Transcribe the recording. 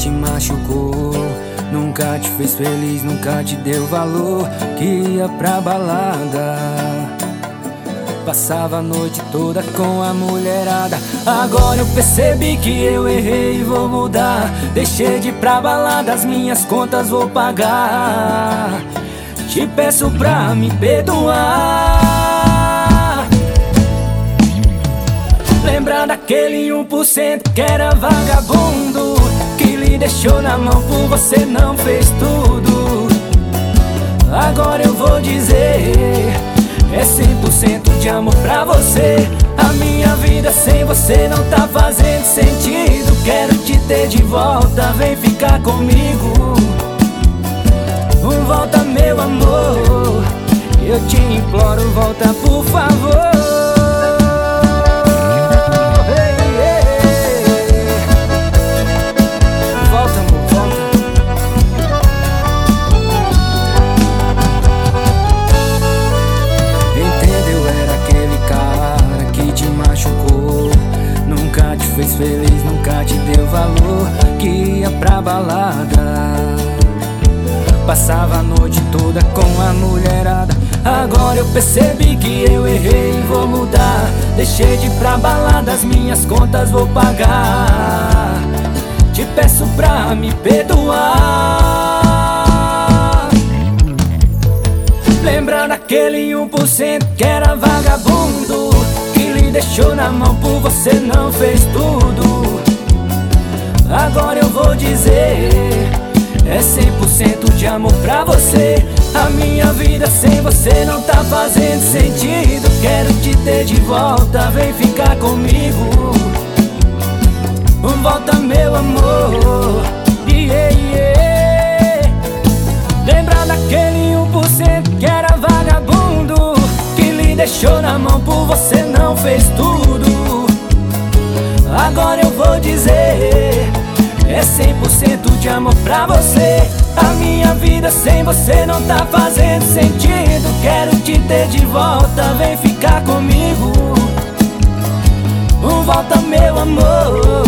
te machucou, nunca te fez feliz, nunca te deu valor. Que ia pra balada, passava a noite toda com a mulherada. Agora eu percebi que eu errei e vou mudar. Deixei de ir pra balada, as minhas contas vou pagar. Te peço pra me perdoar. Lembra daquele 1% que era vagabundo, que lhe deixou na mão por você não fez tudo. Agora eu vou dizer, é 100% de amor pra você. A minha vida sem você não tá fazendo sentido. Quero te ter de volta, vem ficar comigo. Volta meu amor, eu te imploro, volta por favor. Hey, hey. Volta amor, volta. Entendeu, era aquele cara que te machucou, nunca te fez feliz, nunca te deu valor. Que ia pra balada, passava a noite toda com a mulherada. Agora eu percebi que eu errei e vou mudar. Deixei de ir pra balada, as minhas contas vou pagar. Te peço pra me perdoar. Lembra daquele 1% que era vagabundo, que lhe deixou na mão por você não fez tudo. Agora eu vou dizer, é 100% de amor pra você. A minha vida sem você não tá fazendo sentido. Quero te ter de volta, vem ficar comigo. Volta meu amor, yeah, yeah. Lembra daquele 1% que era vagabundo, que lhe deixou na mão por você não fez tudo. Agora eu vou dizer, é 100% de amor pra você. A minha vida sem você não tá fazendo sentido. Quero te ter de volta, vem ficar comigo. Volta meu amor.